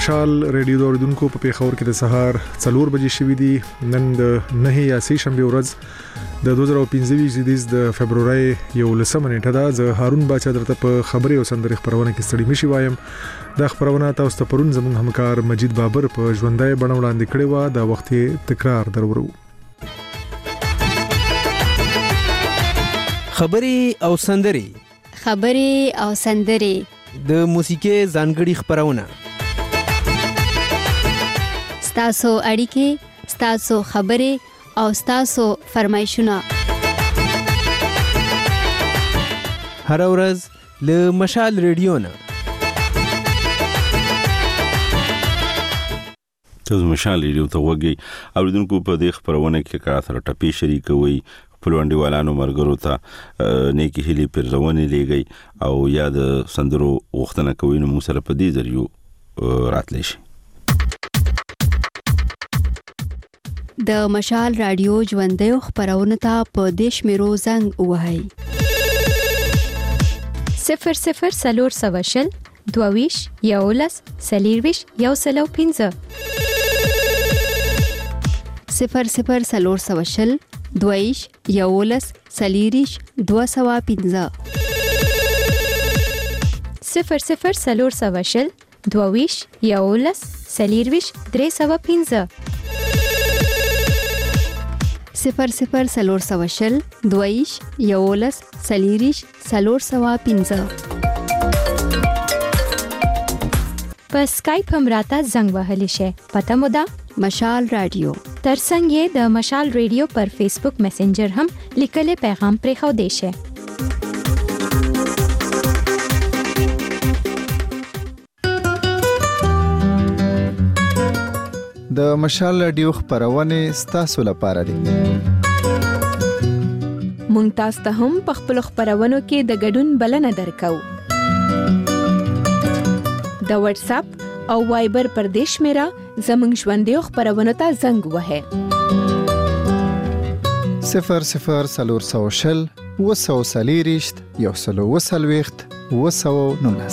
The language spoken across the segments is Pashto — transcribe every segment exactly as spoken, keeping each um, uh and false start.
مشال ریډیو اوریدونکو په پیښور کې د سهار څلور بجې شوې دي. نن د نه یا سې شنبه ورځ د دوه زره پنځه ویشت د فبرवरी یو لسمه نیټه ده. زه هارون باچا درته په خبري او سندري خبرونه کې ستړي مشي وایم. دا خبرونه تاسو ته پرون زموږ همکار مجید بابر په ژوندۍ بڼه وړاندې کړې و. دا وخت تکرار درورو. خبري او سندري خبري او سندري د موسیقي ځانګړي خبرونه ستاسو اړیکې ستاسو خبري او ستاسو فرمایشونه هر ورځ له مشال ریډیو نه. تاسو مشال ریډیو ته وګورئ. اوریدونکو په دې خبرونه کې کار سره ټپي شریکوي، پلوانډي والانو مرګرو ته نیکی هلي پرځونې لګي او یا د سندرو غوښتنه کوي نو موږ سره په دې ذریعہ راتلی شي. د مشال رادیو ژوندۍ خبرونه ته په دیش میرو زنګ وهاي صفر صفر سلور سواشل دوویش یولس سلیرویش یو سلو پینځه صفر صفر سلور سواشل دویش یولس سلیریش دو سوا پینځه صفر صفر سلور سواشل دویش یولس سلیرویش درې سوا پینځه صفر صفر سلور سواشل دویش یولس سلیریش سلور سوا پینځه په سکایپ هم راته زنګ وهلی شي. پته مو ده مشال رادیو. ترڅنګ یې د مشال ریډیو پر فیسبوک میسنجر هم لیکلي پیغام پرېښو دی شي. د مشال رادیو خبرونه ستاسو لپاره دي. مونږ تاسو ته هم په خپل خبرونو کې د ګډون بلنه درکو. د واتس اپ او وایبر پر دیش میرا زمنګ ژوندۍ خبرونه ته زنګ وهه صفر صفر سلور سوشل وسو سلیریشت یو سلو وسلويخت وسو نونس.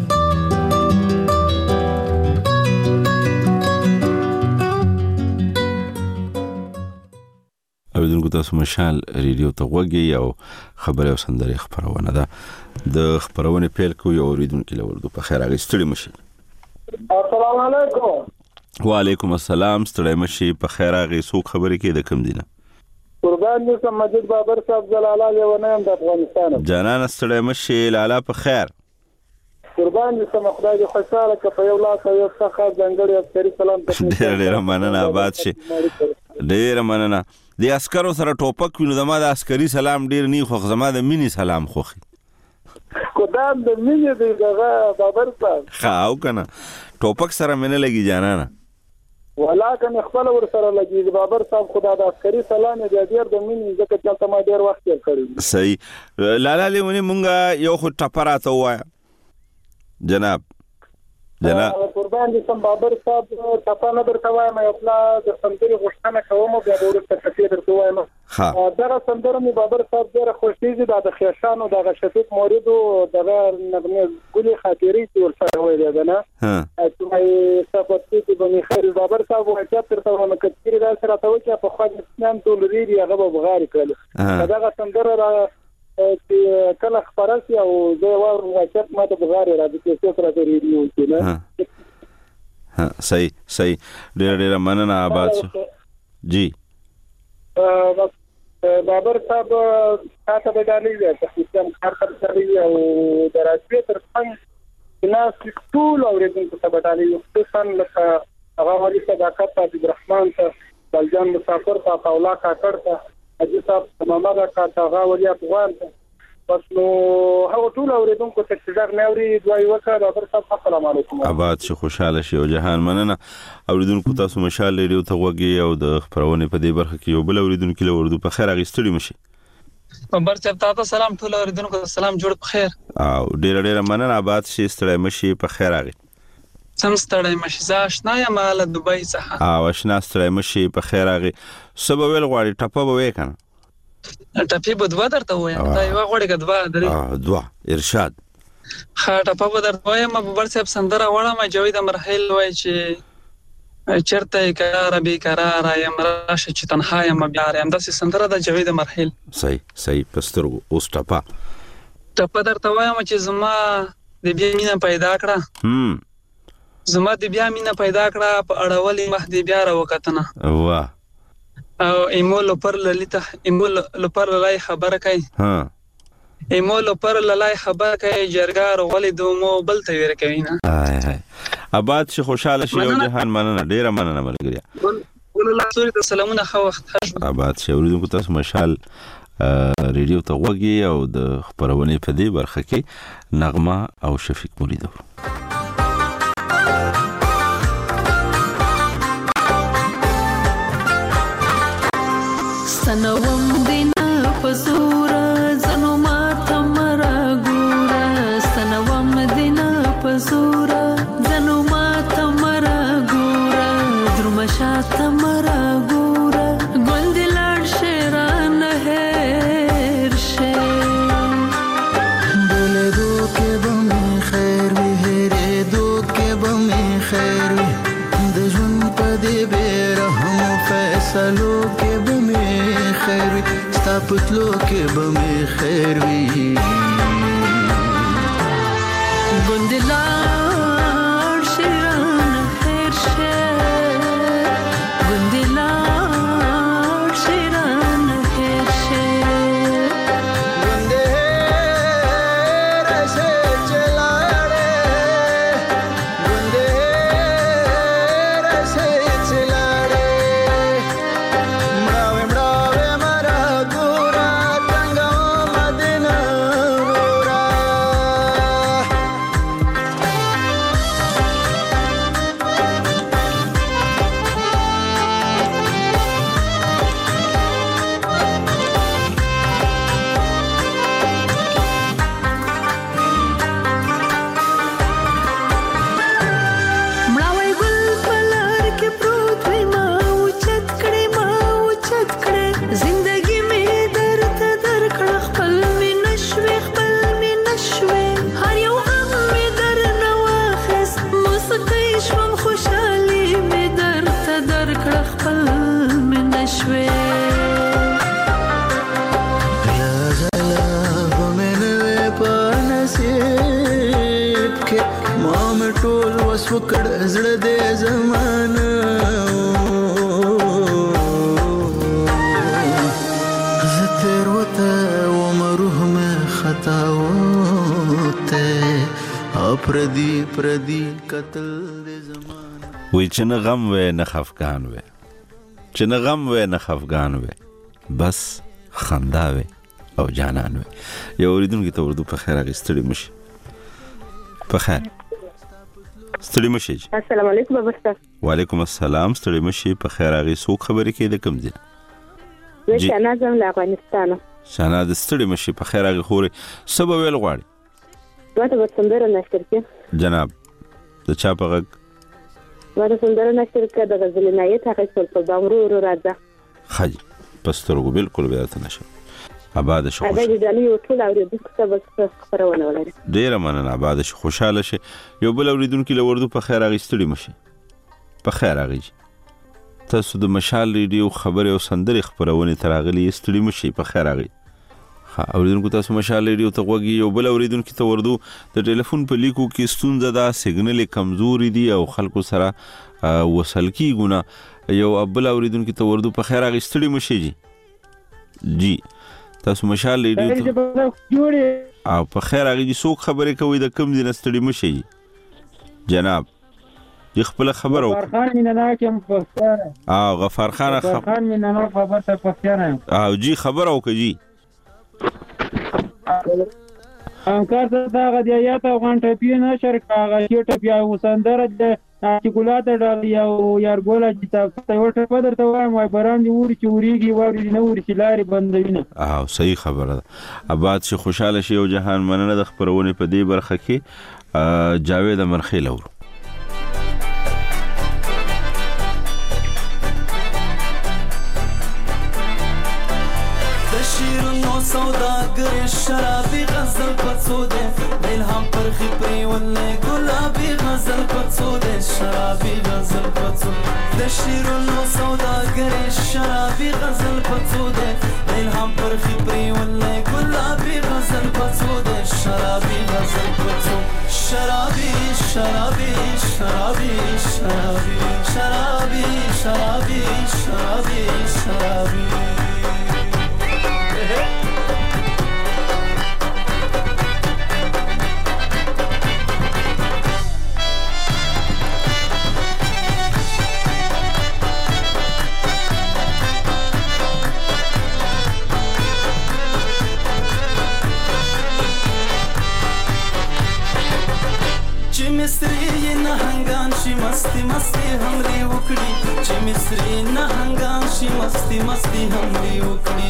اوریدونکو تاسو مشال ریډیو ته وګورئ او خبري او سندري خبرونه ده. د خبرونه پیل کوي او اوریدونکو له ورته په خیر اغستړي مشي. السلام علیکم. وعلیکم السلام. ستړی مشي په خیر اغه سو خبرې کې د کم دینه. قربان دې سم مجید بابر صاحب جلاله لیونه د افغانستان. جانان ستړی مشي لالا په خیر. قربان دې سم خدای دې خوشاله کړي په یو لاس یو څخه ځنګړي عسکري سلام ته. ډېر ډېر مننه آباد شي. ډېر مننه. د عسکرو سره ټوپک وینو دما د عسکري سلام ډېر نه خو زما د مینی سلام خوخي. قدام د مینې دی دغه بابر صاحب. خاو کنه ټوپک سره مینه لګي جانانه. ولاکه خپل ور سره لګي بابر صاحب خدا د عسکري سلام دې ډېر د مینې ځکه چې تاسو ما ډېر وخت یې کړی. صحیح. لالا لیونی مونږه یو خو ټپراته وایا جناب جناب قربان دې سم بابر صاحب تاسو نه درته وایم یو پلا د سندري غوښتنه کوم بیا ورته تفصیل درته وایم. ها دا سندره می بابر صاحب ډېر خوشیږي د خیشانو د شفیق موریدو دغه نغمه ګلي خاطري چې ورسره ویل ده نه. ها چې مې صفاتې په بنخیر بابر صاحب وایي چې تر څو نو کثیر دا سره ته وکړه په خو د اسلام ټول ریری هغه بغاری کړل. دا سندره را چې کله خبرسي او زه واورم چې ما ته بغاری را دي چې سره د ریډیو کې نه. ها صحیح صحیح. ډېر ډېر مننه آباد شو. جی بابر صاحب تاسو به دالي چې سیستم کار کوي او دراسي تر څنګ ناس ټول اوریدونکو ته بدالي خصوصا لکه هغه ولي صداقت عبدالرحمن ته بلجان مسافر ته اولا کاکړ ته اجي صاحب ماما کا هغه ولي افغان ته پس نو هغه ټول اوریدونکو ته چې ځګ نه اوري دوی وکړه. بابر صاحب السلام علیکم. آباد شي خوشاله شي او جهان مننه. اوریدونکو تاسو مشال لري ته وګي او د خبرونه په دې برخه کې یو بل اوریدونکو له ورده په خیر اغستړي مشي. بابر صاحب تاسو سلام ټول اوریدونکو سلام جوړ په خیر. او ډیر ډیر مننه آباد شي. ستړی مشي په خیر اغي. سم ستړی مشي. زه آشنا یم له دوبۍ څخه. او آشنا ستړی مشي په خیر اغي. سبا ویل غواړي ټپه به وکنه. ټپي به دوا درته وایم. دا یو غوړي کډوا درې. اه دوا ارشاد. خاطه په درته وایم په بل څه سندره وړم جاوید مرحل وای چې چرته قرار به قرار یم راشه چې تنها یم بیا یم داسې سندره د جاوید مرحل. صحیح صحیح پسترګو اوس ټپا ټپا درته وایم چې زما د بیا مینه پیدا کړه هم زما د بیا مینه پیدا کړه په اړولې مخ دی بیا راوکتنه واه او ایمول پر للیته ایمول پر لای خبره کوي ها ایمول پر لای خبره کوي جرګار ولې دومو بل ته ور کوي نه هاي هاي آباد شي خوشاله شي او جهان مننه ډیره مننه ملګریا ولله سوري ته سلامونه خو وخت آباد شي اوریدونکو تاسو مشال ریډیو ته وګي او د خبرونه په دې برخه کې نغمه او شفیق مرید سنوم دینا پزورا زنو ماتا مرا گورا سنوم دینا پزورا زنو ماتا مرا گورا درمشاتا مرا گورا گندلار شیران هیر شیر بولے دو کے بمی خیر وی ہیرے دو کے بمی خیر وی دجون پدی بیرہم فیصلو کے خیر وی ستا پتلو کې به می خیر وی ګندلار شیران خیر شیر ګندلار شیران خیر شیر ګنده رسه چلاړې ګنده رسه چلاړې وکړ زړه دې زمانه زتر وته ومروه مې خطا وته اپردي پردي قتل دې زمانه وای چې نه غم وې نه خفقان وې چې نه غم وې نه خفقان وې بس خندا وې او جانان وې یو اوریدونکو ته اردو په خیر اغستړي مشي په خیر ستړي مشي. السلام علیکم بابا استاد. وعلیکم السلام ستړي مشي په خیر اغي سو خبرې کې د کوم ځای زه شناز له افغانستان. شناز ستړي مشي په خیر اغي خوري سبب ویل غواړي واته په سندره نشر کې جناب د چا په غږ واته سندره نشر کې د غزل نایت هغه څه په دامرو ورو راځه خاجي پسترګو بالکل بیا ته نشه آباد شو خوش دا دې یو ټول اوریدونکو ته بس خبرونه ولري ډیر مننه آباد شو خوشاله شي یو بل اوریدونکو لوردو په خیر اغستړي مشي په خیر اغي تاسو د مشال ریډیو خبره او سندري خبرونه تراغلي استړي مشي په خیر اغي ها اوریدونکو تاسو مشال ریډیو ته وګي یو بل اوریدونکو ته وردو د ټلیفون په لیکو کې ستونزه دا سیګنل کمزوري دي او خلکو سره وصل کیږي یو ابل اوریدونکو ته وردو په خیر اغستړي مشي جی جی تاسو مشال ریډیو ته او په خیر هغه دي څوک خبرې کوي د کم دي نستړي مشي جناب د خپل خبر او غفار خان مینه کوم پښتانه او غفار خان غفار خان مینه نو خبر ته پښتانه او جی خبر او کوي انکار ته هغه دی یا ته غونټه پی نه شرکا هغه چې ټپیا وسندره د ارتیکولات ډال یو یارګولا چې تاسو ورته په درته وایم وای برام دی وری چې وریږي وری نه وری چې لارې بندوینه او صحیح خبره ده آباد شي خوشاله شي او جهان مننه د خبرونه په دې برخه کې جاوید مرخیل اور د شیرونو سوداګر شرابي غزل پڅو ده الهام پرخي پریولې ګلابي غزل پڅو د شرابي غزل پڅو د شیرونو سوداګرې شرابي غزل پڅو د الهام پرخي پریولې ګلابي غزل پڅو د شرابي غزل پڅو شرابي شرابي شرابي شرابي شرابي شرابي شرابي شرابي مصری نهنگان شي مستی مستی همري وکړي چې مصری نهنگان شي مستی مستی همري وکړي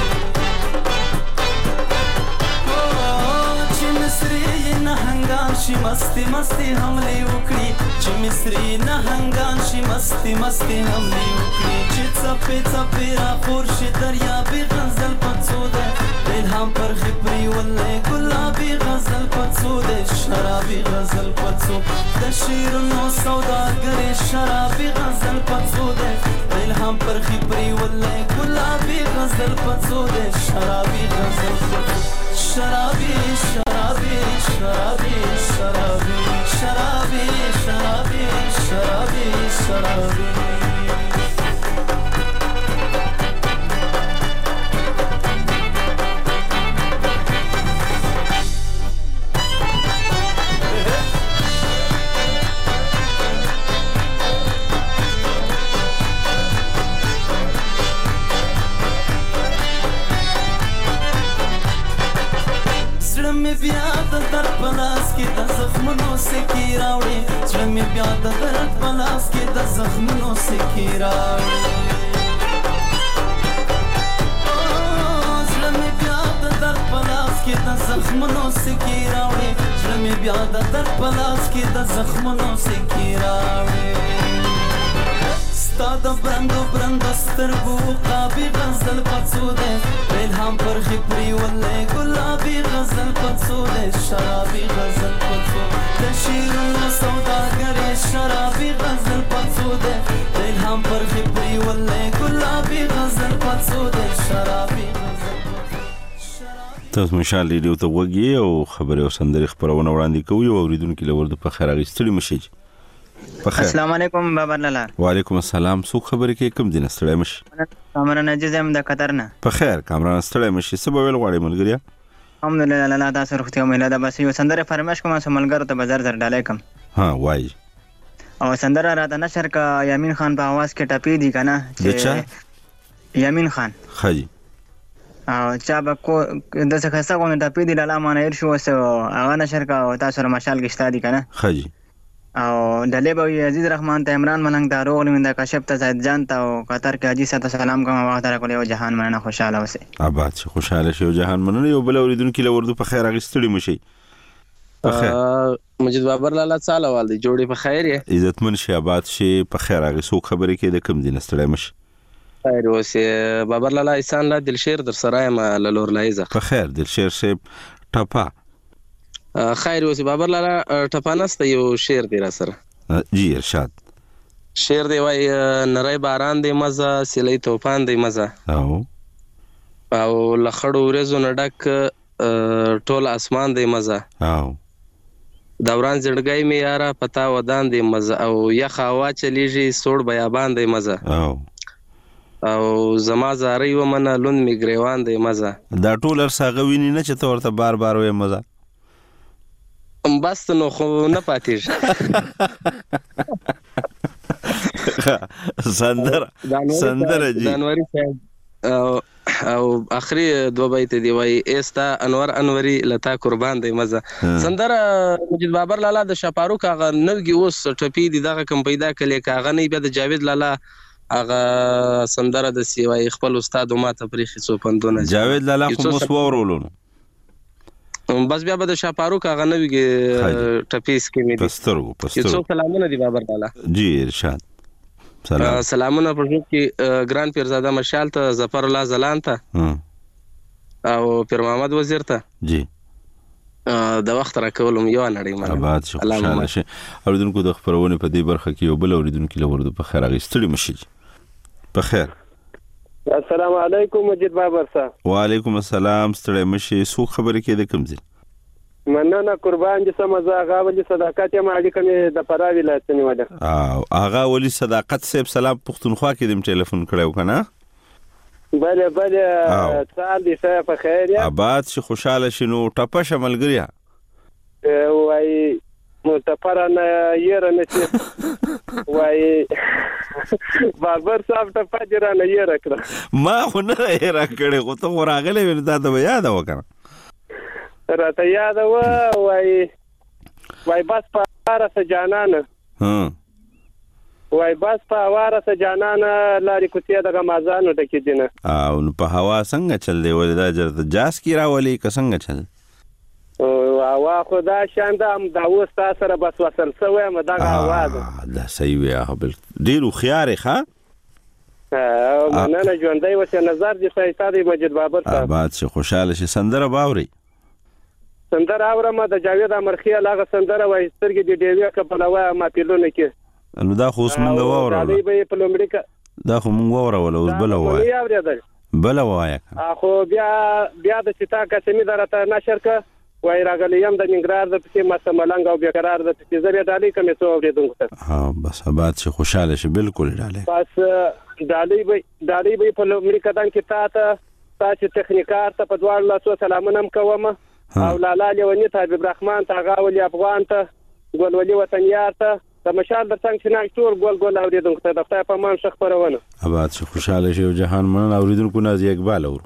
چې مصری نهنگان شي مستی مستی همري وکړي چې مصری نهنگان شي مستی مستی همري وکړي چې څپې څپې را خور شي دریابي غزل پڅو ده الهام پر خبري ولې ګلابي غزل پڅو ده شرابي غزل پڅو د شیرونو سوداګرې شرابي غزل پڅو ده الهام پر خبري ولې ګلابي غزل پڅو ده شرابي غزل پڅو شرابي شرابي شرابي شرابي شرابي شرابي شرابي شرابي بیا د در پلاس کې د زخمونو سکی راوړي چې مې بیا د در پلاس کې د زخمونو سکی راوړي چې مې بیا د در پلاس کې د زخمونو سکی راوړي چې مې بیا د در پلاس کې د زخمونو سکی راوړي ستا د برندو برندو سترګو قابي غزل پڅو ده الهام پر خبري ولې ګلابي غزل پڅو ده شرابي غزل پڅو د شیرونو سوداګرې شرابي غزل پڅو ده الهام پر خبري ولې ګلابي غزل پڅو ده شرابي غزل تاسو مشال ریډیو ته وګورئ او خبره او سندري خبرونه وړاندې کوي او اوریدونکو لور د په خیر اغستړي مشي السلام علیکم بابا لالا وعلیکم السلام څوک خبرې کې کوم دین ستړی مش کامران عزیز هم د قطر نه په خیر کامران ستړی مش څه به ویل غواړي ملګریا الحمدلله لالا تاسو روغتیا مله دا بس یو سندره فرمایش کوم سملګر ته بازار در ډالای کم ها وای او سندره راته نشر کا یامین خان په आवाज کې ټپی دی کنه چې یامین خان خجی او چا به کو د څه خاصه غو نه ټپی دی لالا مانه شو وسه هغه نشر کا تاسو مشال کې شتا دی کنه خجی او دلې به عزیز رحمان ته عمران ملنګ ته روغ لمنده کاشف ته زید جان ته او قطر کې حاجی ساته سلام کوم وخت را کولې او جهان مننه خوشاله اوسه آباد شي خوشاله شي او جهان مننه یو بل اوریدونکو لور په خیر اغستړي مشي په خیر مجید بابر لالا چاله والدي جوړي په خیر یې عزتمن شي آباد شي په خیر اغسو خبرې کې د کم دین ستړي مشي خیر اوسه بابر لالا احسان لا دلشیر در سرای ما لور لایزه په خیر دلشیر شي ټپا خیر اوسه بابر لالا ټپانسته یو شعر دی را سره جی ارشاد شعر دی وای نری باران دی مزه سلی توفان دی مزه او او لخړو ورځو نډک ټول اسمان دی مزه او دوران زړګي می یارا پتا ودان دی مزه او یخ هوا چلیږي سوړ بیابان دی مزه او او زما زاري ومنه لون می گریوان دی مزه دا ټول ارساغه ویني نه چې تورته بار بار وې مزه بس نو خو نه پاتېږي سندره سندره جی جنوري او او اخري دو بیت دی وای استا انور انوري لتا قربان دی مزه سندره مجید بابر لالا د شپارو کاغه نوګي اوس ټپی دی دغه کم پیدا کړي کاغه نه به د جاوید لالا هغه سندره د سیوای خپل استاد ما ته پریخي سو پندونه جاوید لالا خو مو سوورولو بس بیا به د شاپارو کاغه نوې ټپیس کې مې پسترو پسترو یو سلامونه دی بابر لالا جی ارشاد سلام سلامونه په کې ګران پیرزاده مشال ته ظفر الله زلان ته او پیر محمد وزیر ته جی د وخت راکولم یو نړۍ مننه آباد شي خوشاله شي. اوریدونکو د خبرونه په دې برخه کې یو بل اوریدونکو لورد په خیر اغستړي مشي په خیر. السلام علیکم مجید بابر صاحب. وعلیکم السلام ستړي مشي. سو خبرې کې د کوم ځای مننه قربان دي سمزه هغه ولي صداقت یم اړیکه مې د فرا ولایت نیولې. او هغه ولي صداقت صاحب سلام پښتونخوا کې دم ټلیفون کړو کنه. بله بله سال دي صاحب په خیر یا آباد شي خوشاله شنو ټپه شملګریا وای متفرن یره نشي وای بابر صاحب ته فجرانه یره کړ ما خو نه یره کړې خو ته راغلې ول دا د یاد وکړه راته یاد و وای وای بس په راسه جانانه ها وای بس په واره سه جانانه لاري کوڅه د غمازانو ټکی دینه. او په هوا څنګه چل دی ولدا جرته جاس کی راولي که څنګه چل او هوا خدا شانده هم دا وستا سره بس وصل سوې مدغه आवाज دا صحیح وي هبل ډیرو خيار ښه او مننه ژوندۍ وسه نظر دي سایتادي مجید بابر صاحب. آباد شي خوشاله شي. سندره باوري سندره اورم د جاوید امرخي لاغه سندره وای سترګې دی دیوی کپلوا ما پیلونه کې نو دا خو اوس مونږ واورو دا خو مونږ واورو اوس بل وای بل وای خو بیا بیا د چتا قسمی درته نشر ک وای راغلی یم د نګرار د پسې ما سملنګ او بیقرار د پسې زری ډالۍ کمې څو اوریدونکو ها بس آباد شي خوشاله شي بالکل ډالۍ بس ډالۍ به ډالۍ به په لومړي قدم کې تا ته تاسو تخنیکار ته په دوه لاسو سلامونه کوم او لالا لیونی ته حبیب رحمان ته غاولي افغان ته ګلولي وطنیار ته د مشال د څنګه چې نه ټول ګول ګول اوریدونکو ته د خدای په مان شخ پرونه آباد شي خوشاله شي. جهان من اوریدونکو نازي اقبال اور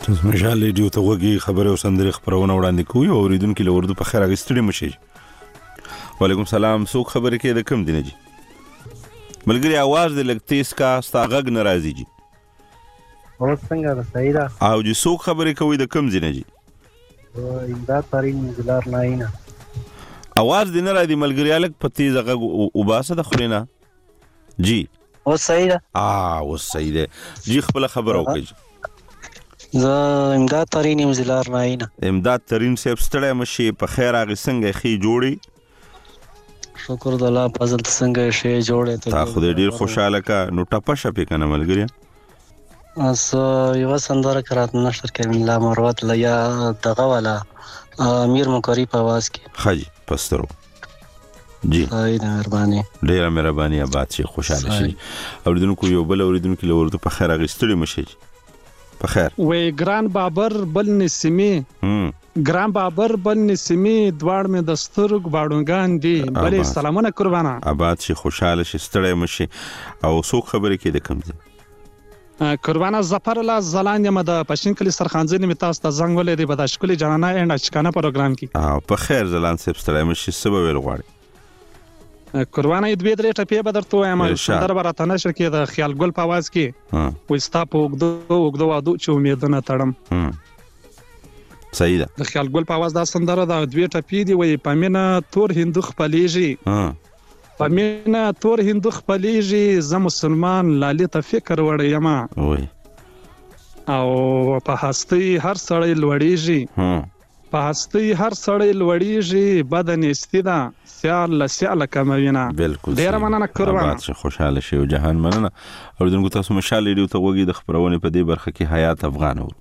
مشال ریډیو ته وګي خبره او سندره خبرونه وړاندې کوي او اوریدونکو له اردو په خیر اغستړي مشي. وعلیکم سلام. څوک خبرې کوي د کوم دینه جی؟ ملګری आवाज دې لګ تیز کا ستا غږ ناراضي جی. او څنګه ده صحیح ده؟ او جی څوک خبرې کوي د کوم دینه جی؟ امداد ترين زلار ناینه. आवाज دې نه راځي ملګری الګ په تیز غږ او باسه د خلینا جی. او صحیح ده؟ اه او صحیح ده جی. خپل خبر وکړه. زه امداد ترين زلار ناینه. امداد ترين صاحب ستړی مشي په خیر اغه څنګه خي جوړي؟ شکر د الله فضل څنګه شي جوړه ته. تا خو دې ډیر خوشاله کا نو ټپه شپې کنه ملګری. اس یو سندره کرات نشر کړم لا مروت لیا دغه والا امیر مکری په आवाज کې. خاجي پسترو جی. خای د مهرباني. ډیره مهرباني آباد شي خوشاله شي. اوریدونکو یو بل اوریدونکو له ورته په خیر اغستړي مشي. په خیر. وې ګران بابر بل نسمی. هم ګران بابر بل نسمی دواړ مې د سترګ باډونګان دي. بلې سلامونه قربانا. آباد شي خوشاله شي ستړی مشي. او څوک خبرې کوي د کوم ځای؟ قربانا ظفر الله زلان یم د پښین کلی سرخانځنی می تاسو ته زنګ ولې دی بداشکلی جنانا اند اچکانه پروګرام کې. اه په خیر زلان صاحب ستړی مشي سبب ویل غواړي. قربانا دې دوه درې ټپې بدرته وایم سندر برته نشر کې د خیال ګل په आवाज کې. ها وستا په وګدو وګدو وادو چې امیدونه تړم. هم صحیح ده. د خیال ګل په आवाज دا سندره د دوه ټپې دی وای پمنه تور هندو خپلېږي. ها پمنه تور هندو خپلېږي ز مسلمان لالي ته فکر وړی یما. وای او په هستی هر سړی لوړیږي. ها په هستی هر سړی لوړیږي بدن استیدا سیال لسیال کموینا. بالکل ډیر مننه قربان. آباد شي خوشاله شي او جهان مننه. اوریدونکو تاسو مشال ریډیو ته وګورئ د خبرونه په دې برخه کې حیات افغان و.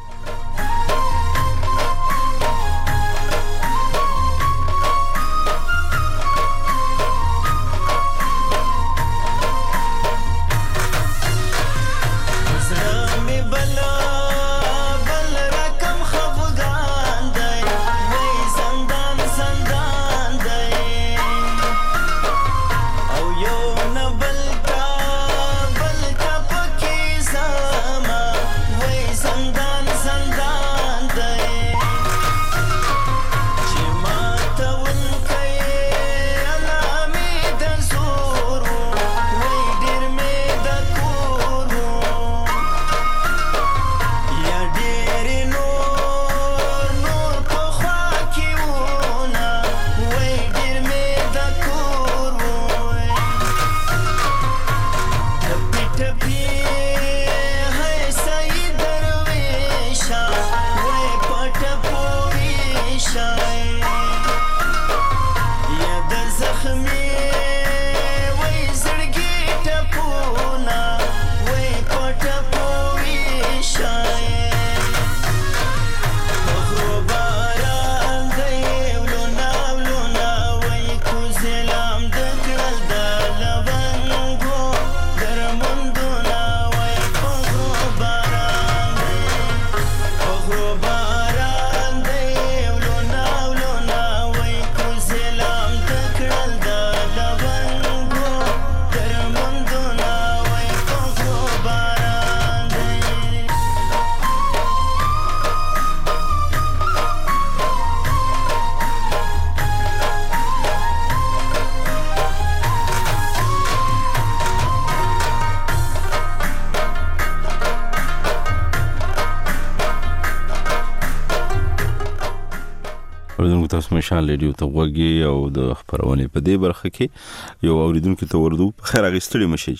تاسو مشال ریډیو ته وګورئ او د خبرونه په دې برخه کې یو اوریدونکو ته وردو په خیر اغستړي مشي.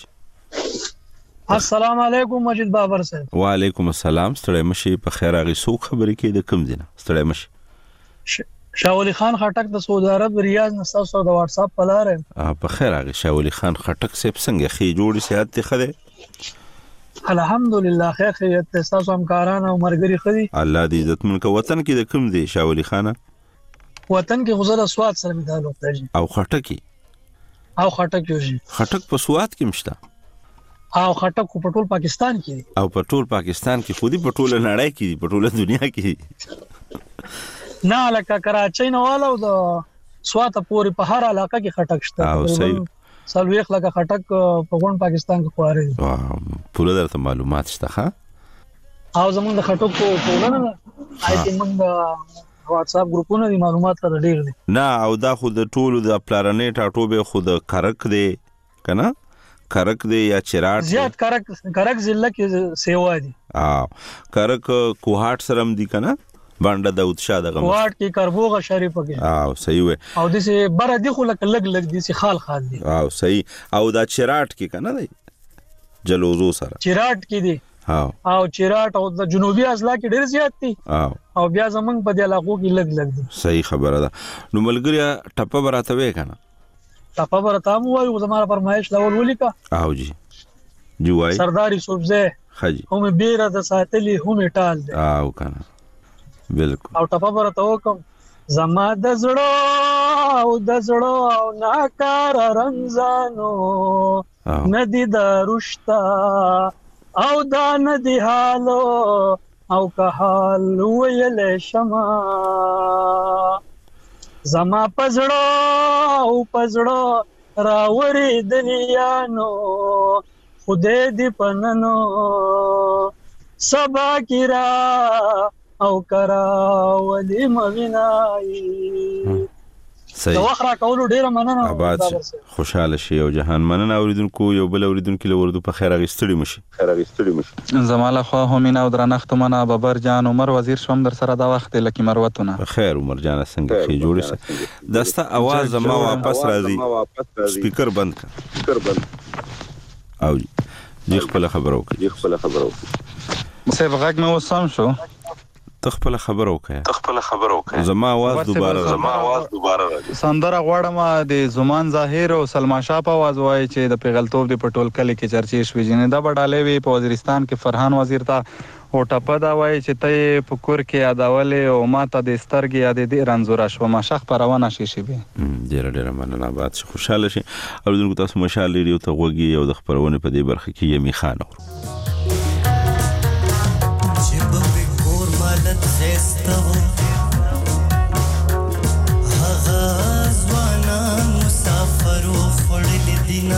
السلام علیکم مجید بابر صاحب. وعلیکم السلام. ستړی مشي په خیر اغي څوک خبرې کوي د کوم دینه؟ ستړی مشي. شاولی خان خټک د سعودي عرب ریاض نه تاسو د واتس اپ په لار اه په خیر اغي شاولی خان خټک صاحب څنګه خي جوړي صحت ته خده؟ الحمدلله خیر خیریت تاسو همکاران او مرګري خدي. الله دې عزت من کو. وطن کې د کوم دی شاولی خان؟ وطن کې غزل اسواد سره می تعلق دی. او خټکی او خټک یو شي. خټک په سواد کې مشته او خټک په ټول پاکستان کې او په ټول پاکستان کې خودي په ټول نړۍ کې په ټول دنیا کې نه لکه کراچۍ نه والو د سواد پورې په هر علاقه کې خټک شته. او صحیح سلويخ لکه خټک په ګون پاکستان کې خواره دي. واه پوره درته معلومات شته ها. او زمونږ د خټو په ټولنه آی ټي موږ د واتس اپ ګروپونو د معلومات سره ډیر دي نه او دا خو د ټولو د پلانټ ټاټوبه خو د کرک دی کنه کرک دی یا چراټ زیات کرک کرک ضلع کې سیوا دي اه کرک کوهاټ سرم دی کنه باندې د اوتشا دغه کوهاټ کې کربوغه شریف کې اه صحیح و او د سه بر دي خو لک لګ لګ دي سه خال خال دي اه صحیح او دا چراټ کې کنه دی جلوزو سره چراټ کې دي ها او چراټ او د جنوبي اضلاع کې ډیر زیات دي اه او بیا زمنګ په دې علاقو کې لګ لګ دي صحیح خبره ده نو ملګری ټپه براته وې کنه ټپه براته مو وایو زموږه فرمایش لول ولیکا او جی جو وای سرداری صوبزه خجی هم بیره د ساتلی هم ټال دي او کنه بالکل او ټپه براته وکم زما د زړه او د زړه او ناکار رمضانو ندی دروشتا او دا ندی حالو او که حال ویل شما زما پزړو او پزړو راوري دنیانو خدای دې پننو سبا کرا او کرا ولی مغنای صحیح دا وخره کولو ډیره مننه آباد خوشاله شي او جهان مننه اوریدونکو یو بل اوریدونکو له وردو په خیر غستړي مشي خیر غستړي مشي زماله خو همینا او درنخت منه ببر جان عمر وزیر شوم در سره دا وخت لکه مروتونه خیر عمر جان څنګه خې جوړ سه دسته आवाज زما واپس راځي سپیکر بند کړ سپیکر بند او جی خپل خبرو کې جی خپل خبرو کې سه بغاګ مې وسم شو تخپل خبرو کوي تخپل خبرو کوي زما आवाज دوباره زما आवाज دوباره راځي سندره غواړم د زمان ظاهر او سلمان شاه په आवाज وای چې د پیغلتوب د پټول کلی کې چرچې شوې جنې دا بډاله وی په وزیرستان کې فرحان وزیر تا او ټپه دا وای چې ته په کور کې یادولې او ماته د سترګې یاد دي رنزور شو ما شخ پروانه شي شي به ډیر ډیر مننه باد خوشاله شي او دغه تاسو مشال لري او ته وګي او د خبرونه په دې برخه کې یمي خان خسته هغه ځوانا مسافر خړل دینا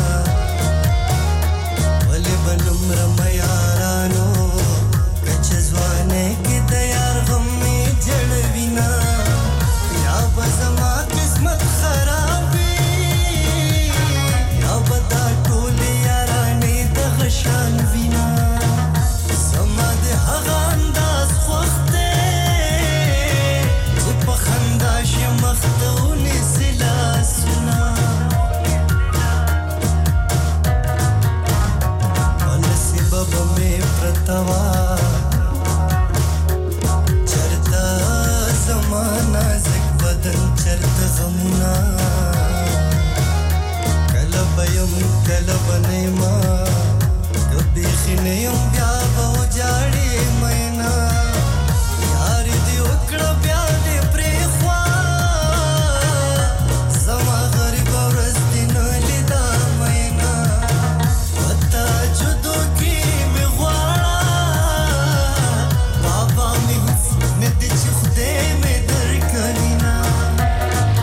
ولې بلم رم یارانو کچ ځوانه کې تیار غم می جړوینا یا بزما قسمت خرابې یا بدا ټول یارانې د غشان وینا سما د هغه चरता जमाना जग बदन चरत गमुना कलबयम कलबनेमा कभी खिनेयम ब्या बहु जाड़ी मैना यार दी उकड़ ब्या दे प्रेखवा समा गरीब औरस दिन लिदा मैना पता जुदो की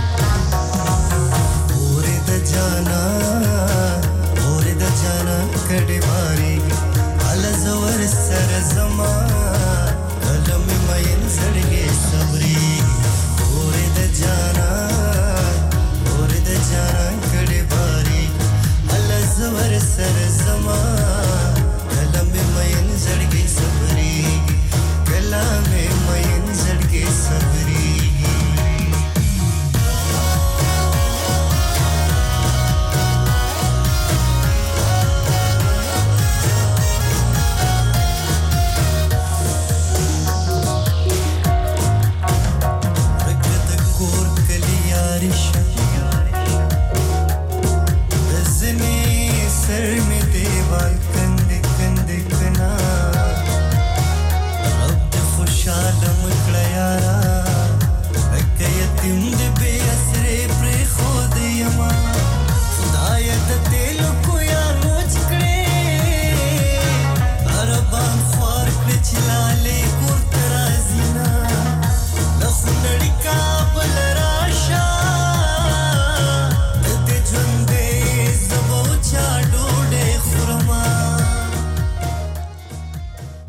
जाना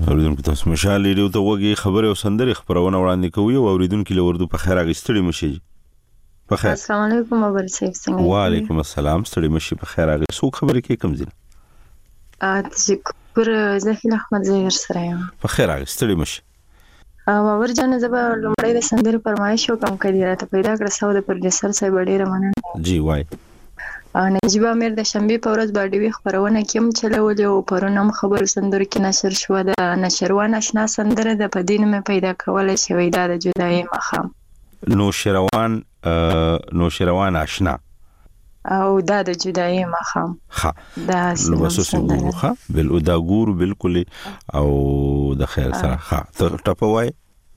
اوریدونکو تاسو مشال ریډیو ته وګورئ خبره او سندره خبرونه وړاندې کوي او اوریدونکو له وردو په خیر اغستړي مشي په خیر. السلام علیکم ابل سیف څنګه؟ وعلیکم السلام ستړي مشي په خیر اغه سو خبره کې کم زین ا تشکر زهیل احمد زهیر سره یم په خیر اغستړي مشي. ا باور جان زبا لمړی د سندره فرمایش وکم کړي راته پیدا کړ ساو د پروډوسر صاحب ډیره مننه. جی وای نجیب امیر د شنبه په ورځ باندې وی خبرونه کوم چلول او پرونم خبر سندره کې نشر شو د نشروان آشنا سندره د پدین مې پیدا کوله شوې د جدای مخام نو شروان نو شروان آشنا او دا د جدای مخام ها دا سندره ها بل او دا ګور بالکل او د خیر سره ها ټپوي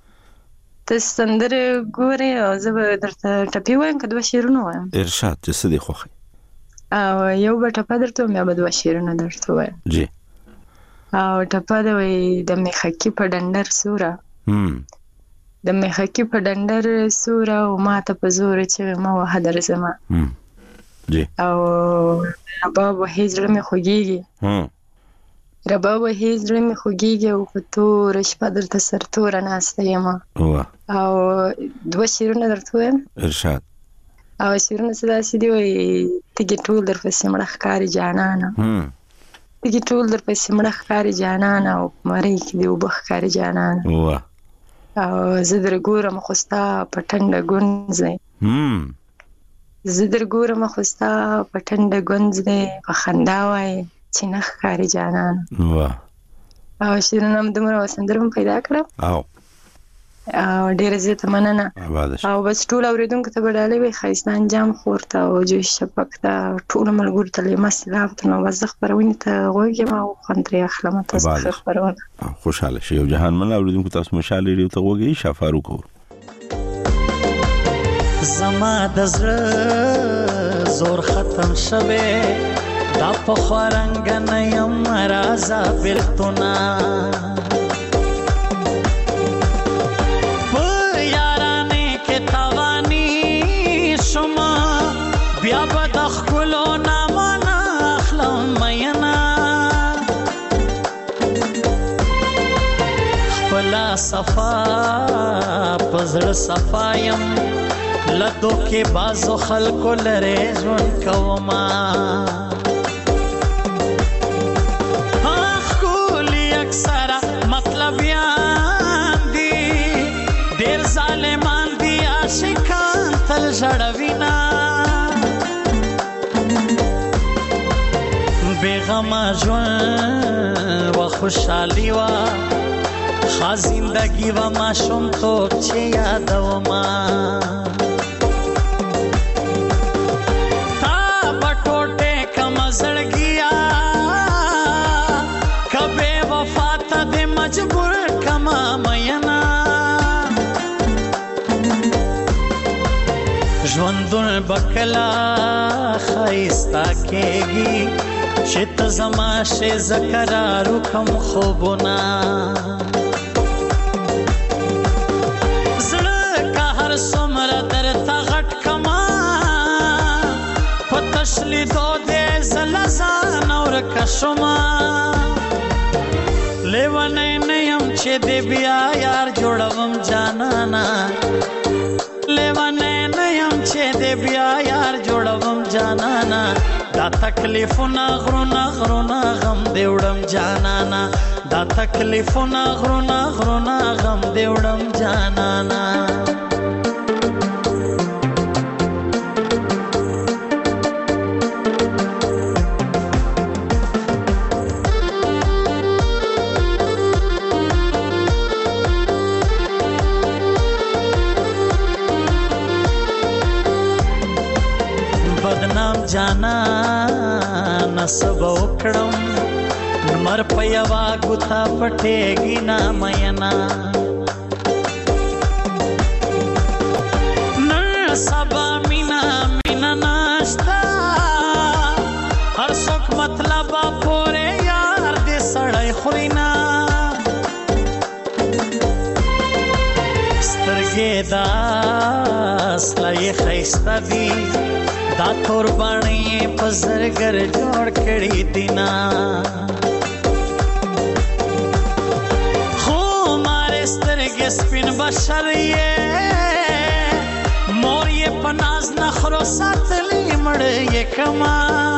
ته سندره ګوري او زه درته ټپي وایم کډو شیرونه وایم ارشاد څه دی خوخه او یو به ټپه درته مې به دوه شیرونه درته وایم جی او ټپه د وی د میخکی په ډندر سوره هم د میخکی په ډندر سوره او ماته په زور چې ما وه در زما هم جی او رباب هیزړه مې خوږیږي هم رباب هیزړه مې خوږیږي او په تور شپه درته سرتور ناسته یم او دوه شیرونه درته وایم ارشاد او شیرونه صدا سي دی وي تګي ټول در پسې مړه ښکاری جانانا هم تګي ټول در پسې مړه ښکاری جانانا او مری کې دی وبخ ښکاری جانانا واه او زه در ګورم خوستا پټنډ ګونځي هم زه در ګورم خوستا پټنډ ګونځي په خندا وای چې نه ښکاری جانانا واه او شیرونه هم دومره وسندرم پیدا کړم او او ډیر زیاته مننه او بس ټول اوریدونکو ته بداله وي خیستان جام خورته او جوش شپک ته ټول ملګر ته لمس لافت نو بس خبرونه ته غوږی ما خندري اخلم تاسو خبرونه خوشاله شي او جهان من اوریدونکو تاسو مشال ریډیو ته غوږی شفارو کو زما د زړه زور ختم شوه دا په خورنګ نه یم رازا بلتونا بیا به د خپلو نامه اخلم مینا خپلا صفا په زړه صفا یم له دوکې بازو خلکو لرې ژوند کومه ښکلي اکثره مطلبیان دي ډېر ظالمان دي عاشقان تل ژړوینه بیغما ژوند و خوشحالي وا خا زندگی و ما شوم توب چې یادوما تا بټوټه کم زړګیا کبه وفا ته د مجبور کما مینا ژوندون بکلا خیستا کېږي چې ته زما شې زکرارو کم خوبونه زړه که هر څومره درته غټ کما په تش لیدو دې زه له ځانه ورکه شومه لیونی نه یم چې دې بیا یار جوړوم جانانا لیونی نه یم چې دې بیا یار جوړوم جانانا دا تکلیفونه غرونه غرونه غم دی وړم جانانا دا تکلیفونه غرونه غرونه غم دی وړم جانانا بدنام جانا نسب وکړم نمر په یوا ګوتا پټېږي نا مینا نن سبا مینا مینا ناشتا هر څوک مطلب پورې یار دې سړی خوینا سترګې داس لای خیستا دی دا تور باندې پزرګر جوړ کړی دینا بشر یې مور یې په ناز نخرو ساتلی مړ یې کما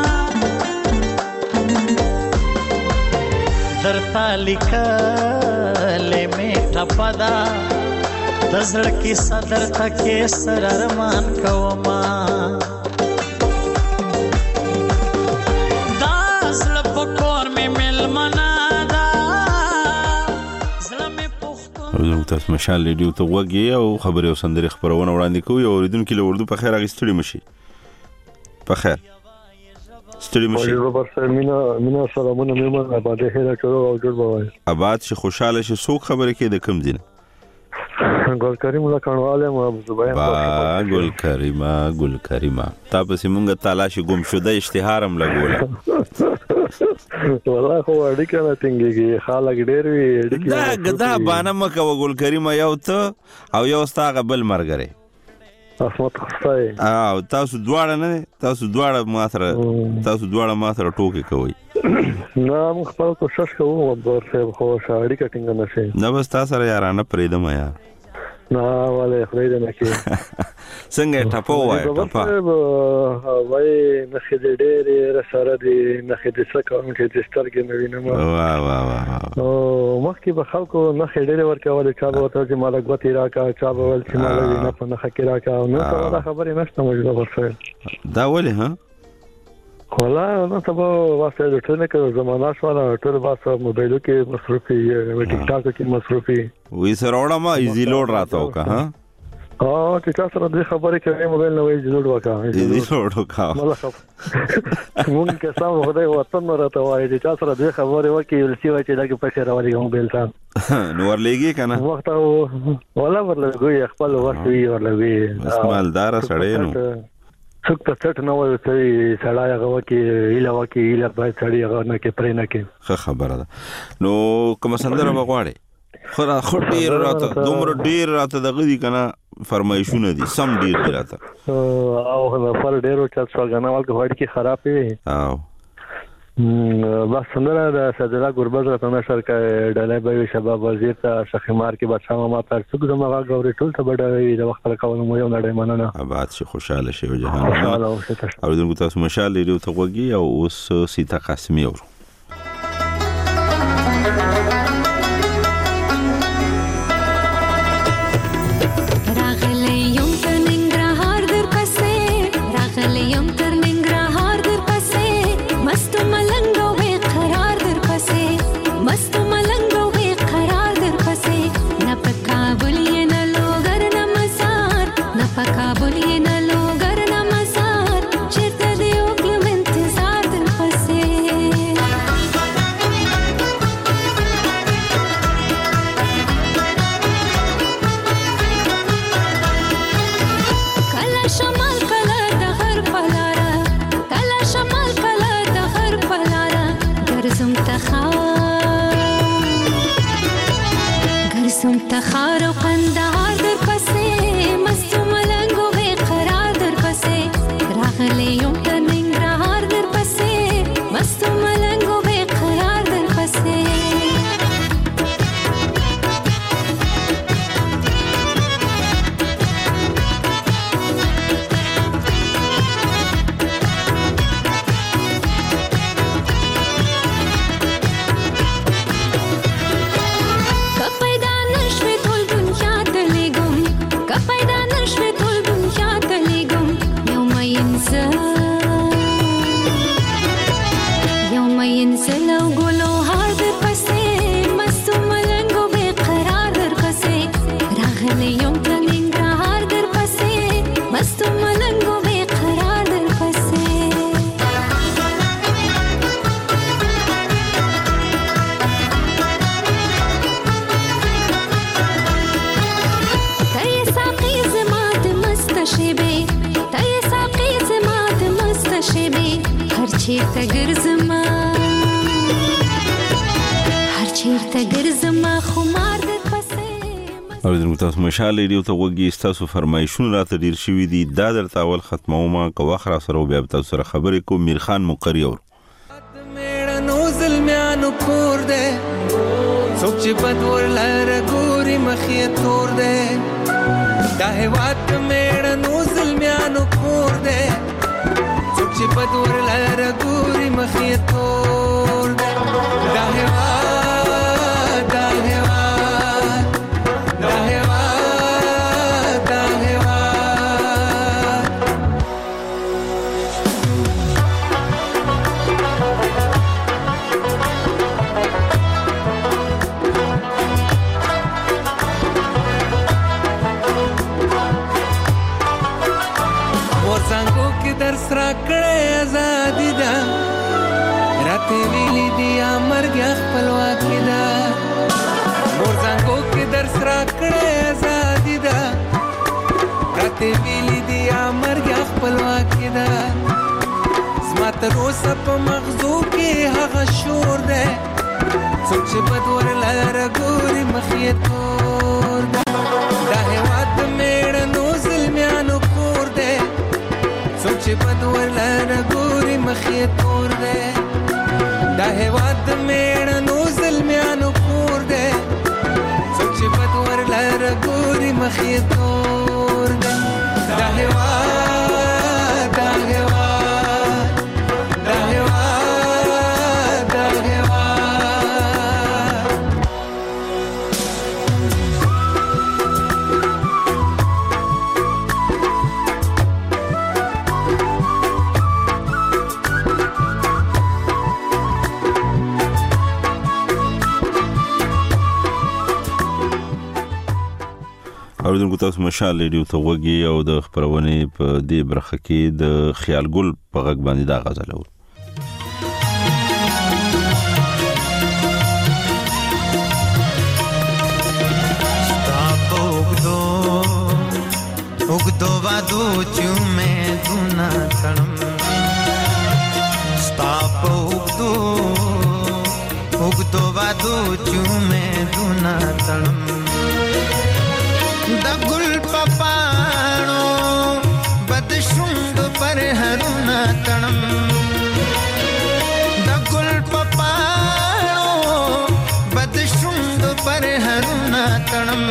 درتا لیکلې مې ټپه ده د زړه کیسه درته کیسر ارمان کومه دا زړه په کور مې مېلمنه ده زړه مې پښتون تاسو مشال ریډیو ته وګورئ او خبرې او سندرې خبرونه وړاندې کوي او اوریدونکو له اردو په خیر اغستړي مشي په خیر ستړي مشي روبر صاحب مینا مینا سلامونه میمن آباد هره چورو او جوړ بوای آباد شي خوشاله شي څوک خبره کې د کم دین ګل کریمه کانواله ما زباین با ګل کریمه ګل کریمه تاسو مونږه تلاشي ګم شوده اشتهارم لګوله والله خو اړیکه نه ټینګيږي خالق ډېر وی اړیکه دا غدا باندې مکه ګل کریمه یو ته او یو ستاغه بل مرګره اسمت خصای او تاسو دواړه نه تاسو دواړه ما سره تاسو دواړه ما سره ټوکی کوي نه موږ خپل کوشش کوو ورته خو شاعري کټینګ نه شي نه بس تاسو سره یارانه پریدم یار نه والے خدای دې نه کې څنګه ټپو وای ټپا وای نه خدای دې رساره دې نه خدای څه کوم چې د سترګې نه وینم وا وا وا او مخکې به خلکو نه خدای ورکول چا به وته چې مالک وتی راکا چا به ول چې مالک نه په نه خکې راکا نو څه خبرې نشته موجوده ورسره دا ولې ها ولا نو سبا واسه د ټول کې زمانہ شواله ټول واسه موبایلو کې مصروفي وي ټیک ټاک کې مصروفي وې سره ما ایزی لوډ راتاو کا ها اه چې تاسو سره د خبرې کوي موبایل نو ایزی لوډ وکا ایزی لوډ وکا مونږ که سم خدای وطن راته وایي چې تاسو سره د خبرې وکي ولسی وای چې دغه پیسې راوړي موبایل ته نو ورلېږي کنه وخت ولا ورلېږي خپل وخت وی ورلېږي بس مالدار سړی نو څوک ته څټ نه وایي چې سړی هغه وکي ایله وکي ایله باید سړی هغه نه کې پرې نه کې ښه خبره ده نو کوم سندره بغواړي خو خو ډیر راته دومره ډیر راته دغه دي کنه فرمایشونه دي سم ډیر دي راته او هغه فر ډیرو چا څو غنوال کې وړي کې خراب وي او بس سندره د سجلا ګربز راته نشر کې ډلې به شباب وزیر ته شخمار کې بچا ما پر څوک زما غوړي ټول ته بډوي د وخت لکونه مو یو نړۍ مننه آباد شي خوشاله شي جهان او دغه تاسو مشال لري ته وګي او اوس سیتا قاسمی او او دغه تاسو مشال لري ته وګي تاسو فرمایشونه راته ډیر شوي دي دا درته اول ختمومه کو اخر سره بیا تاسو سره خبرې کوم میرخان مقری اور میړنو ظلمانو کور دې څوک چې بدور لاره ګوري مخې تور دی دا هیواد د میړنو زلمیانو کور دی څوک چې بدور لاره ګوري مخې تور دی دا هیواد دا هیواد دا هیواد دا هیواد مورزانګو کې درس راکړې ازادي ده راته ویلي دي مرګ خپلواکي ده مورزانګو کې درس راکړې ازادي ده راته ویلي دي مرګ خپلواکي ده زما تر اوسه په مغزو کې هغه شور ده څوک چې بدور لاره ګوري مخې تور ده دا هیواد د میړنو زلمیانو کور ده څوک چې بدور لاره ګوري مخې تور ده دا هیواد د میړنو زلمیانو کور ده څوک چې بدور لاره ګوري مخې تور ده دا هیواد دا هیواد دا هیواد دا هیواد اوریدونکو تاسو مشال ریډیو ته وګي او د خبرونه په دې برخه کې د خیال ګل په غږ باندې دا غزل و ستاپوګدو وګدو وادو چومه دونا تړم ستاپوګدو وګدو وادو چومه دونا تړم د ګل پپانو بد شوند پر هرونه تړم د ګل پپانو بد شوند پر هرونه تړم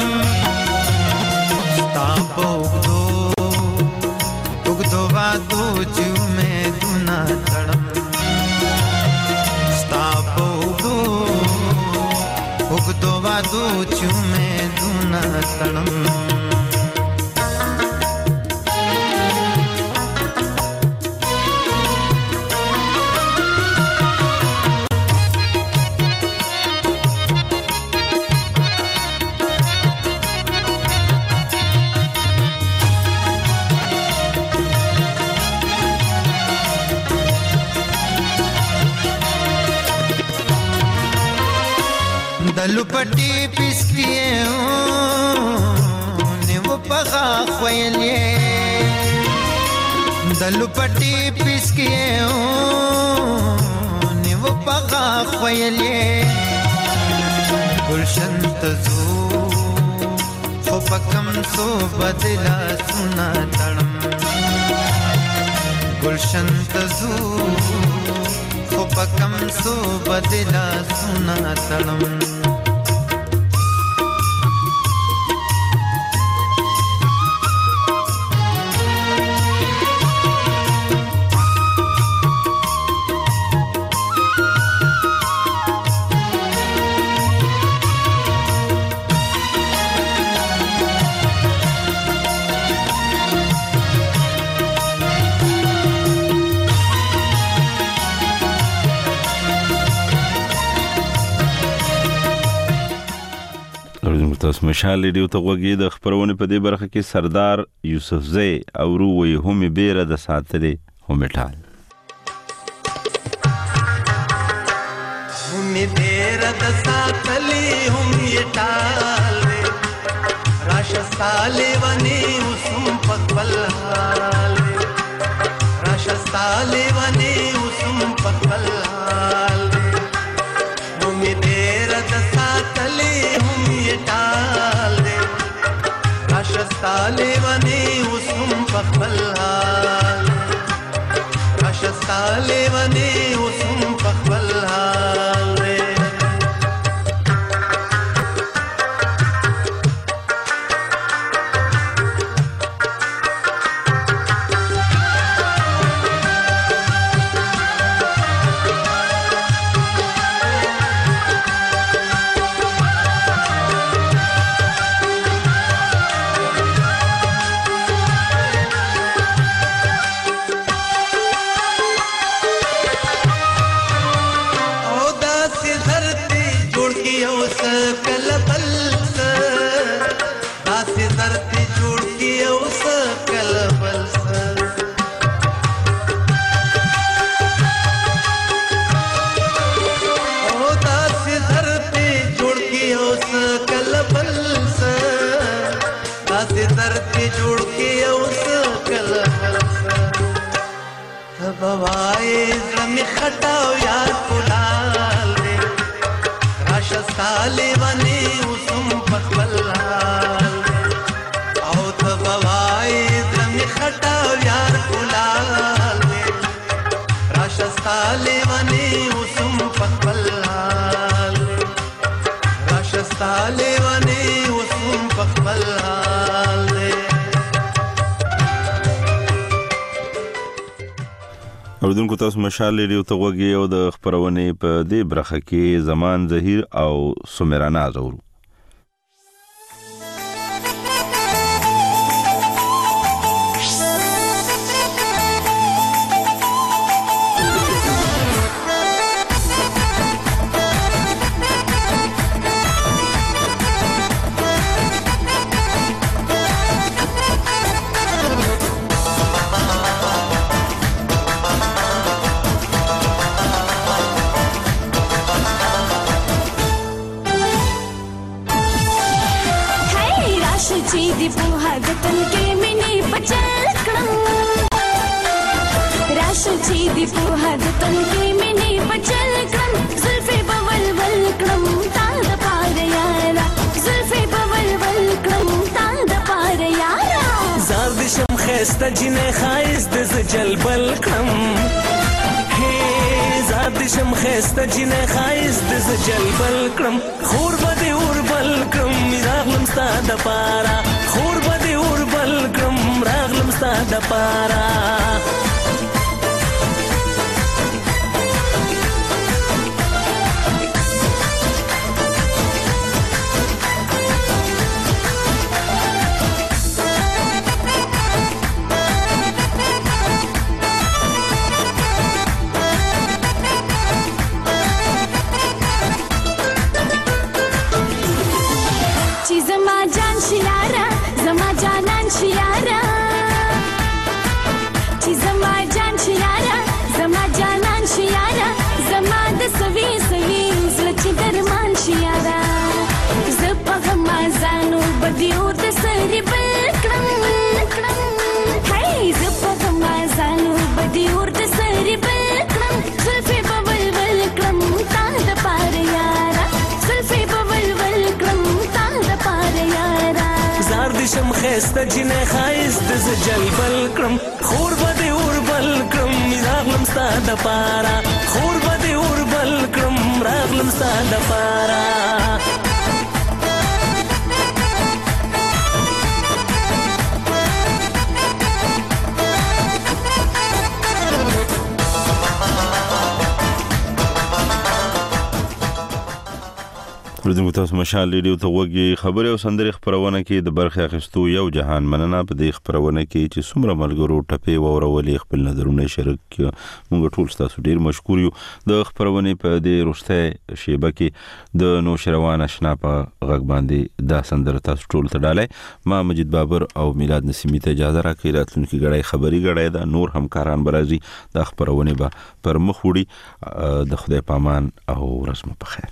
تاپو دو وګدو وادو چومه دونا تړم تاپو دو وګدو وادو چومه دونا تړم دلو پټي پسکیه نیو پغا خویلې دلو پټي پسکیه نیو پغا خویلې گلشن تزو خو پکم سو بدلا سنا تړم گلشن تزو خو پکم سو بدلا سنا تړم تاسو مشال ریډیو ته وګورئ د خبرونه په دې برخه کې سردار یوسف زئی او روي هم بیره د ساتلې هم ټال هم بیره د ساتلې هم ټال راشه سالې ونی وسم پخپل حال راشه سالې ونی وسم پخپل حال هم بیره د ساتلې هم ټال راشه سالې ونی وسم پخپل حال راشه سالې ونی وسم پخپل حال یو څه کله بل څه داسې درته جوړ کی یو څه کله بل څه او داسې درته جوړ کی یو څه کله بل څه داسې درته جوړ کی یو څه کله بل څه بوای زمي خټاو یار کولال دې راشه سالي ونی وسم پخپل حال او ته بوای زمي خټاو یار کولال دې راشه سالي ونی وسم پخپل حال راشه سالي ونی وسم پخپل حال اوریدونکو تاسو مشال ریډیو ته وګورئ او د خبرونه په دې برخه کې زمان ظهیر او سمیرا ناز اورو خسته جنې خایز د زجل بلکم هي زاد شم خسته جنې خایز د زجل بلکم خور بده اور بلکم راغلم ستاده پارا خور بده اور بلکم راغلم ستاده پارا دیو د سری بلکم هاي زپد مازانو بدیو د سری بلکم زلفي ببل بلکم تا د پار یارا زلفي ببل بلکم تا د پار یارا زار د شم خسته جنې خایز د زجل بلکم خور بده اور بلکم راغلم ستا د پارا خور بده اور بلکم راغلم ستا د پارا ورته تاسو مشال ریډیو ته وګورئ خبري او سندري خبرونه کې د برخه اخستو یو جهان مننه په دې خبرونه کې چې څومره ملګرو ټپي وورولې خپل نظرونه شریک موږ ټول تاسو ډیر مشکور یو د خبرونه په دې روسته شیبه کې د نوشروان آشنا په غږ باندې دا سندر تاسو ټول ته ډالای ما مجید بابر او میلاد نسیمی ته اجازه راکړئ راتلونکي غړای خبري غړای دا نور همکاران برازي د خبرونه به پر مخ وړي د خدای پامان او رسم په خیر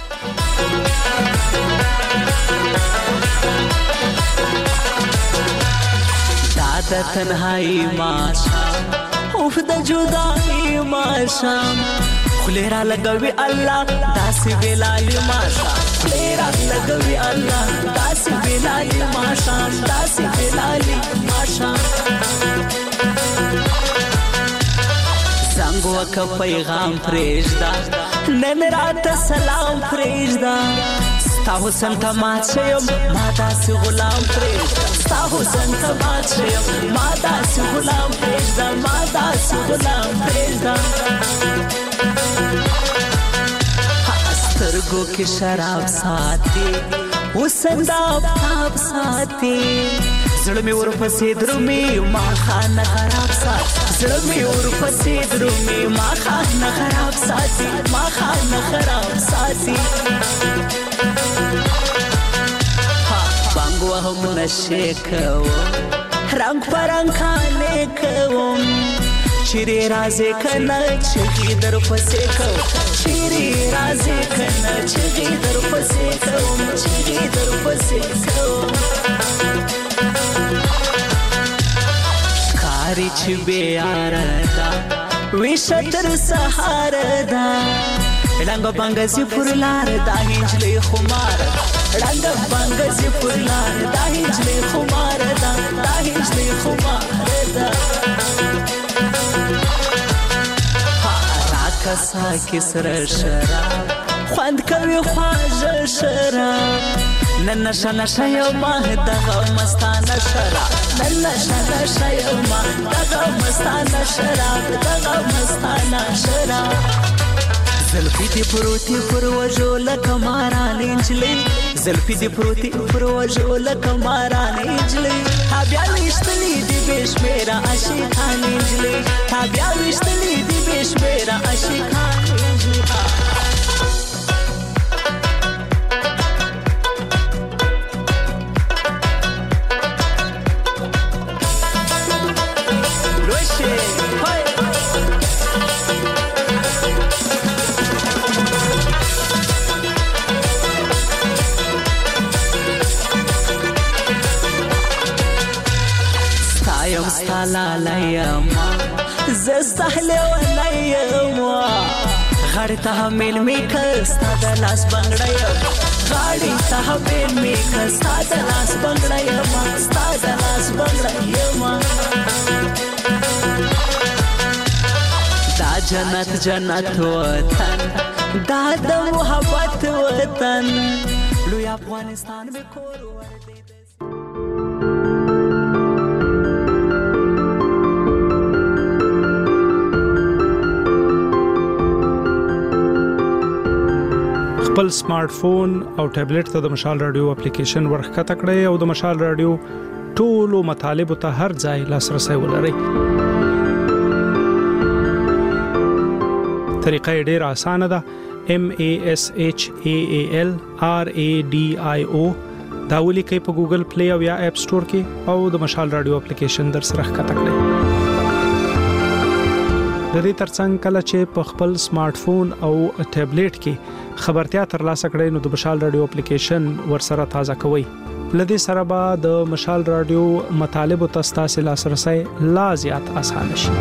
د تنهایی ماشام اوف د جدائی ماشام خلیرا لګوي الله داسې بلای ماشام خلیرا لګوي الله داسې بلای ماشام داسې بلای ماشام زنګو ک پیغام پرېږدا نن رات سلام پرېږدا ستا حسن ته مات شم ما داسې غلام پرېږدا ستا حسن ته مات شم ما داسې غلام پرېږدا ما داسې غلام پرېږدا سترګو کې شراب ساتي حسن دا آفتاب ساتي زړه مې ورپسې درومي ما خانه خراب ساتي زړه مې ورپسې درومي ما خان نه خراب ساتي ما خان نه خراب ساتي بانګ وهم نشې کوم رنګ پرنګ خانې کوم چیرې رازې کنه چغې در پسې کوم چیرې رازې کنه چغې در پسې کوم چغې در پسې کوم کاری چې بیار دا ویشه تر سهار دا ړنګ بنګ زی پر لار دا هنجلې خمار ړنګ بنګ زی پر لار دا هنجلې خمار دا دا هنجلې خمار دا راکسا کسر شراب خوند کوي خواږه شراب نن نشه نشه یو ما دغه مستانه شراب نن نشه نشه یو ما دغه مستانه شراب دغه مستانه شراب زلفی دی پروتی پر وجو لکه ماران انجلی زلفی دی پروتی پر وجو لکه ماران انجلی تا بیا وشتلی دی بشمیره عاشقان انجلی تا بیا وشتلی دی بشمیره عاشقان انجلی لالايما زستحلي ولايما غاړي ته مل میکستا د لاس بنگړایم غاړي ته مل میکستا د لاس بنگړایم ستا د لاس بنگړایم دا جنت جنت وطن دا د محبت وطن لوی افغانستان به کور ورته خپل سمارټ فون او ټابلیټ ته د مشال رادیو اپلیکیشن ورخکته کړئ او د مشال رادیو ټولو مطالبه ته هر ځای لاسرسي ولرئ. طریقه ډېره اسانه ده. M A S H A A L R A D I O دا ولیکئ په ګوګل پلی او یا اپ سٹور کې او د مشال رادیو اپلیکیشن در سره ښکته کړئ. د دې ترڅنګ کله چې په خپل سمارټ فون او ټابلیټ کې خبرتیا ترلاسه کړئ نو د مشال رادیو اپلیکیشن ورسره تازه کوئ. لدې سره به د مشال رادیو مطالب او تاسو لاسرسي لا زیات اسانه شي.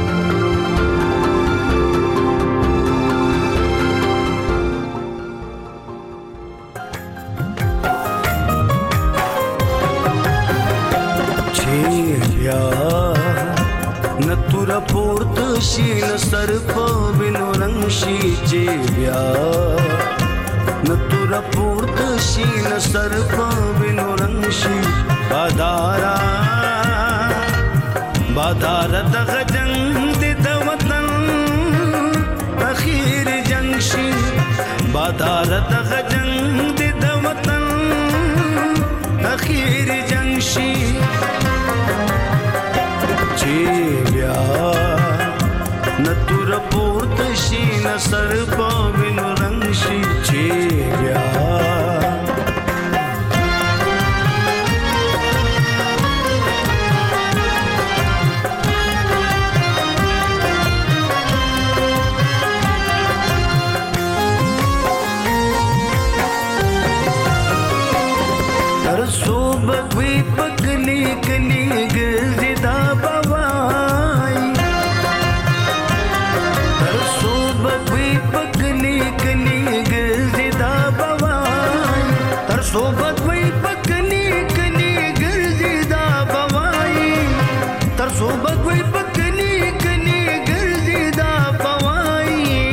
شین سر په وینو رنگ شي چې بیا نتور پورت شین سر په وینو رنگ شي بادارا بادار دغه جنگ د وطن اخیر جنگ شي بادار دغه جنگ د وطن اخیر جنگ شي چې بیا نتور پورت شین سر په وینو رنگ شي چې بیا تر سو بغوی پکلی کلی ګرځي دا بوای پکلی کلی ګرځي دا بوای تر صوبت وای پکلی کلی ګرځي دا بوای تر صوبت وای پکلی کلی ګرځي دا بوای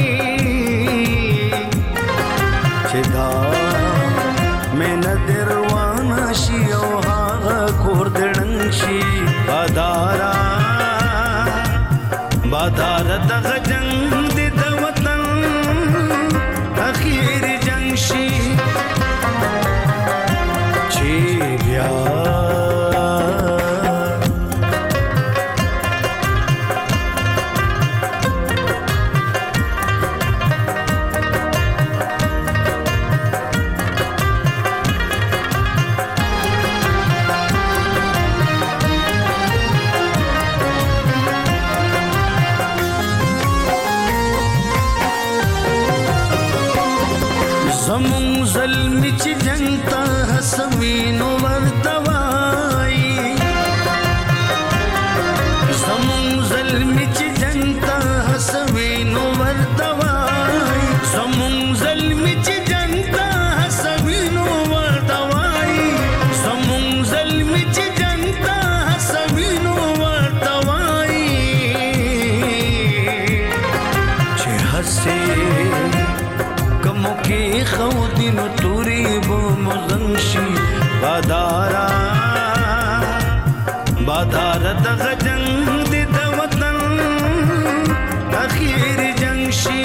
چې دا مې ندر وانه شي او هغه کور دړنګ شي بادارا بادار دغه جنگ زمون ظلم چې جنگ ته حسوینو ورته وایي زمون ظلم چې جنگ ته حسوینو ورته وایي زمون ظلم چې جنگ ته حسوینو ورته وایي زمون ظلم چې جنگ ته حسوینو ورته وایي چې حسې کمو کې خودي نو توري بو مزنشي بادارا بادار دغه جنگ دې د وطن اخیر جنگ شي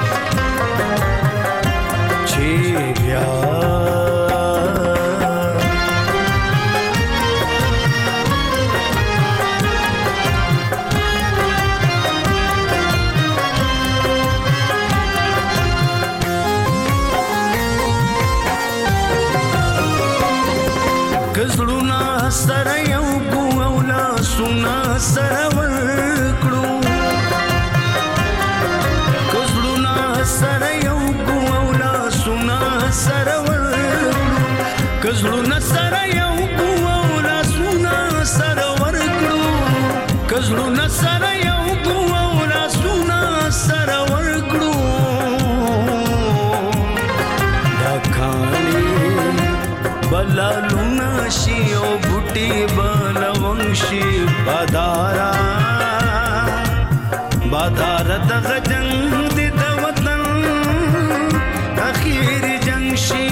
چې بیا کزړونا سره یو کو اولا سنا سره ورکړو کزړونا سره یو کو اولا سنا سره ورکړو کزړونا سره یو کو اولا سنا سره ورکړو کزړونا سره یو کو اولا سنا سره ورکړو دا کانی بلالونا شي او بوټي بلونشي بادارا بادار دغه جنگ دې د وطن اخیر جنگ شي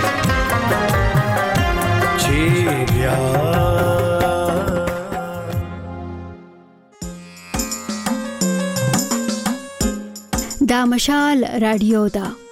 چې بیا دا مشال رادیو دا